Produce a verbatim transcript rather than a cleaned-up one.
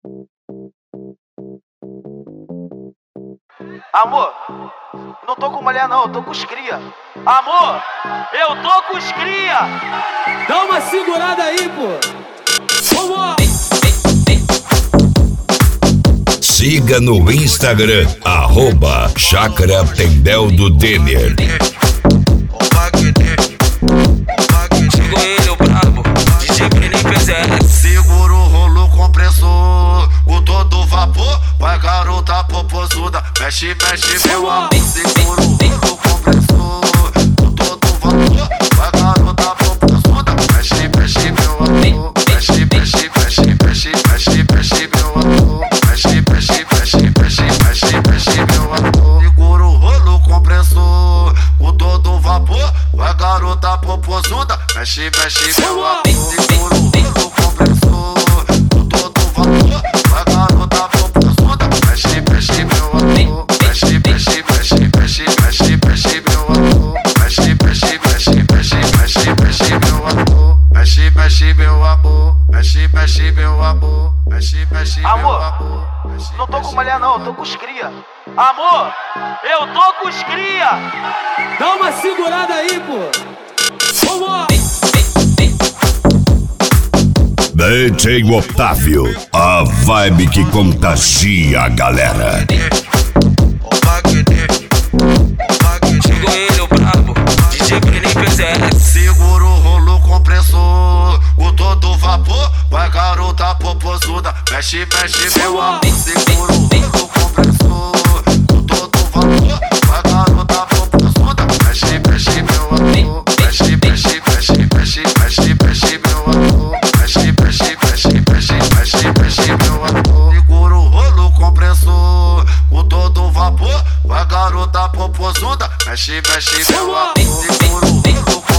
Amor, não tô com mulher não, eu tô com os cria. Amor, eu tô com os cria. Dá uma segurada aí, pô. Vamos! Siga no Instagram, arroba Chácara Tendel do Denner. Chegou ele, o brabo, D J Breninho P Z. Segura o rolo compressor, o todo vapor, vai garota popozuda. Mexe, mexe, meu amor. Segura o rolo compressor, o todo vapor, vai garota popozuda. Mexe, mexe, meu amor. Mexe, mexe, mexe, mexe, mexe, mexe, meu amor. Mexe, mexe, mexe, mexe, mexe, mexe, meu amor. Segura o rolo compressor, o todo vapor, vai garota popozuda. Mexe, mexe, meu amor. Segura o rolo compressor, o todo vapor, vai garota popozuda. Mexe, mexe, meu amor. Mexe, mexe, mexe, mexe, mexe, mexe, meu amor. Mexe, mexe, mexe, mexe, mexe, mexe, meu amor. Mexe, mexe, meu amor. Mexe, mexe, meu amor. Mexe, mexe, meu Amor, amor. não tô com mulher não, eu tô com os cria. Amor, eu tô com os cria. Dá uma segurada aí, pô. Vamos! D J Otávio, a vibe que contagia a galera. Chegou ele, o brabo, D J Breninho P Z. Segura o rolo compressor, o todo vapor, vai garota popozuda. Mexe, mexe, meu amor. Segura o rolo compressor, o todo vapor, vai garota popozuda. Mexe, mexe, meu amor. Mexe, mexe, mexe, mexe, mexe, mexe, meu amor. Mexe, mexe, mexe, mexe, mexe, mexe, meu amor. Segura o rolo compressor, o todo vapor, vai garota popozuda. Mexe, mexe, meu amor. Segura o rolo